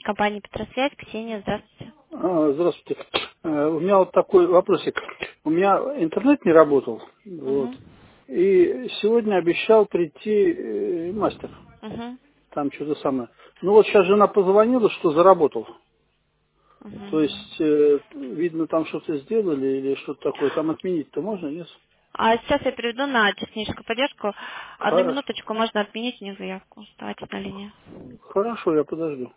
компания Петросвязь. Ксения, здравствуйте. Здравствуйте. У меня вот такой вопросик. У меня интернет не работал. Вот. Угу. И сегодня обещал прийти мастер. Угу. Там что-то самое. Ну вот сейчас жена позвонила, что заработал. То Угу. есть, видно, там что-то сделали или что-то такое. Там отменить-то можно, нет? А сейчас я перейду на техническую поддержку. Одну Хорошо. минуточку, можно отменить у них заявку. Давайте на линии. Хорошо, я подожду.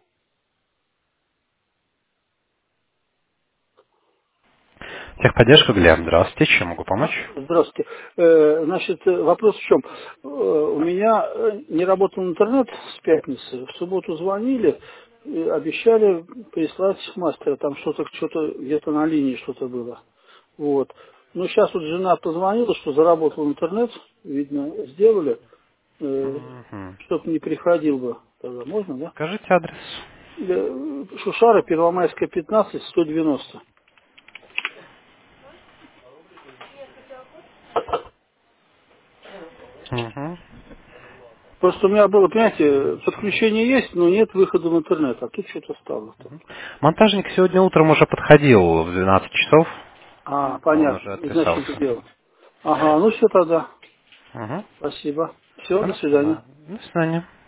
Техподдержка, Глеб, здравствуйте, чем могу помочь? Здравствуйте. Значит, вопрос в чем? У меня не работал интернет с пятницы. В субботу звонили, обещали прислать мастера. Там что-то где-то на линии что-то было. Вот. Но сейчас вот жена позвонила, что заработал интернет. Видно, сделали. Мгм. Чтоб не приходил бы. Тогда можно, да? Скажите адрес. Шушара, Первомайская, 15, 190. Мгм. Просто у меня было, понимаете, подключение есть, но нет выхода в интернет, а тут что-то стало. Монтажник сегодня утром уже подходил в 12 часов. Он уже Понятно, значит, это отписался. дело. Ага, ну все тогда. Угу. Спасибо. Все, до Хорошо, свидания. да. До свидания.